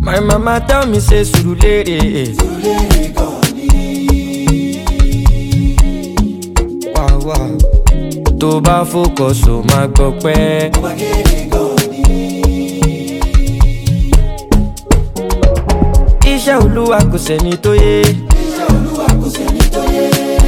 My mama tell me say Surulere goni. Wow wow. Tó bá focus o máa gbọ́ pẹ́. Iṣẹ́ Olúwa kò sẹ́ni tó yé. Iṣẹ́ Olúwa kò sẹ́ni tó yé.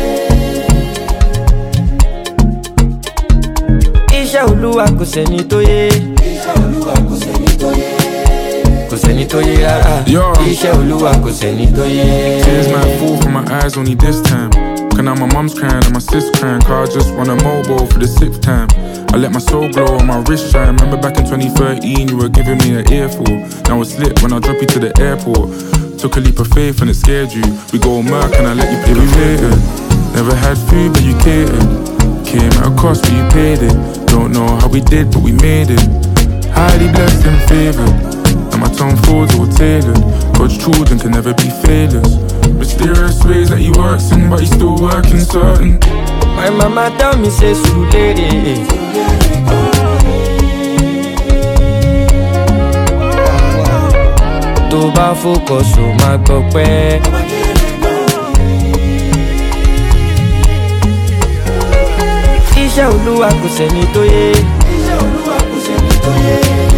Iṣẹ́ Olúwa kò sẹ́ni tó yé. Iṣẹ́ Olúwa kò sẹ́ni tó yé. Kò sẹ́ni tó yé rárá. Iṣẹ́ Olúwa kò sẹ́ni tó yé. Tears might fall from my eyes only this time. Cause now my mum's crying and my sis crying. Cause I just want a mobile for the 6th time. I let my soul glow on my wrist shine. Remember back in 2013 you were giving me an earful. Now it's lit when I drop you to the airport. Took a leap of faith and it scared you. We go Merc and I let you pick it. Waited. Never had food but you catered. Came at a cost but you paid it. Don't know how we did but we made it. Highly blessed and favoured. And my tongue folds all tailored. God's children can never be failures. Mysterious ways that he works in but he's still working certain. My mama tell me say Surulere. Tó bá focus o máa gbọ́ pẹ́. Iṣẹ́ Olúwa kò sẹ́ni tó yé. Iṣẹ́ Olúwa kò sẹ́ni tó yé.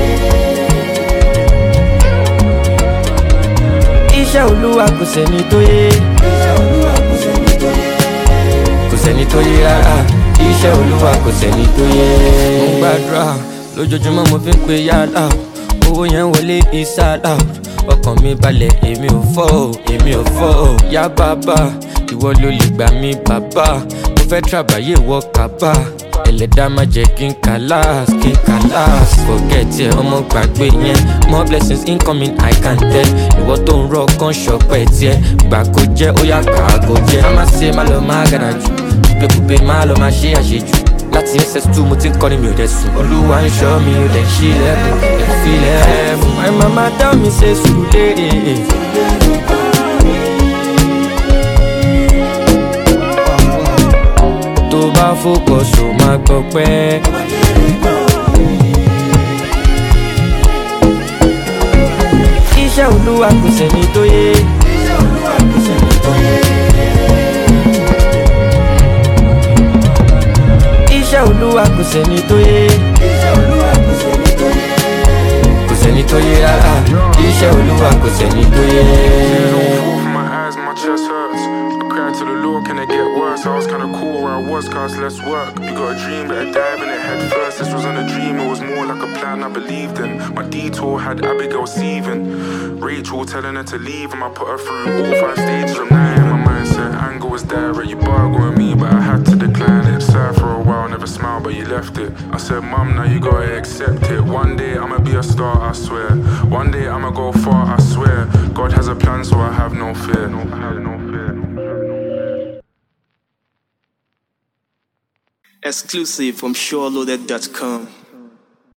Iṣẹ́ Olúwa kò sẹ́ni tó yé. Iṣẹ́ Olúwa kò sẹ́ni tó yé. Kò sẹ́ni tó yé rárá. Iṣẹ́ Olúwa kò sẹ́ni tó yé. Mo ń gbàdúrà lójoojúmọ́ mo fi ń pe yàrá. Owó yẹn wọlé ìsàlá. Ọkàn mi balẹ̀ èmi ò fọ́ o, èmi ò fọ́ o. Yá bàbá, ìwọ ló lè gbà mí bàbá. Mo fẹ́ tàbáyé wọ kábà. Ẹlẹ́dàá má jẹ́ kí n kàlàs, kí n kàlàs. Forget ẹ ọmọ gbàgbé yẹn. More blessings incoming I can tell. Ìwọ tó ń rọ kan ṣọpẹ́ tiẹ̀. Gbà kó jẹ́ ó yá kà á kó jẹ́. Má má ṣe má lọ má gànà jù. Kúpekúpe má lọ má ṣe àṣejù. Láti SS2 mo ti ń kọ́ni mi ò dẹ̀ sùn. Olúwa ń ṣọ́ mi ò dẹ̀ ṣí lẹ́kùn. Ẹ̀fílẹ̀ ẹ̀fún. My mama tell me say Surulere. Tó bá focus o máa gbọ́ pẹ́. Iṣẹ́ Olúwa kò sẹ́ni tó yé. Iṣẹ́ Olúwa kò sẹ́ni tó yé. Iṣẹ́ Olúwa kò sẹ́ni tó yé. Iṣẹ́ Olúwa kò sẹ́ni tó yé. Kò sẹ́ni tó yé rárá. Iṣẹ́ Olúwa kò sẹ́ni tó yé. My chest hurts. I cried to the Lord, can it get worse? I was kinda cool where I was, cause less work. You got a dream, better dive in it head first. This wasn't a dream, it was more like a plan I believed in. My detour had Abigail seething. Rachel telling her to leave, and I put her through all 5 stages of night. My mindset, anger was direct, you bargained with me, but I had to decline it. Sad for a while, never smiled, but you left it. I said, Mum, now you gotta accept it. One day I'ma be a star, I swear. One day I'ma go far, I swear. God has a plan, so I have no fear. I have no fear. Exclusive from SureLoaded.com.